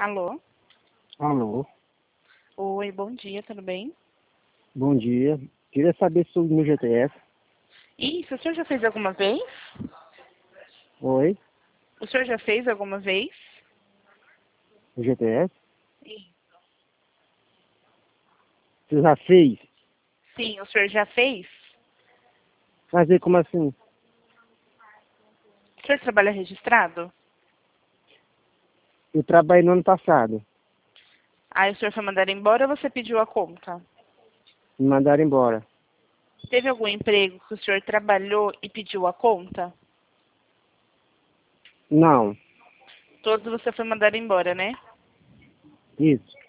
Alô? Alô, Oi, bom dia, tudo bem? bom dia. Queria saber sobre o meu GTS. Isso, o senhor já fez alguma vez? Oi, O senhor já fez alguma vez? o GTS? Sim. Você já fez? Sim, o senhor já fez? Fazer como assim? O senhor trabalha registrado? Eu trabalhei no ano passado. Aí o senhor foi mandado embora ou você pediu a conta? Me mandaram embora. Teve algum emprego que o senhor trabalhou e pediu a conta? Não, Todos você foi mandado embora, né? isso.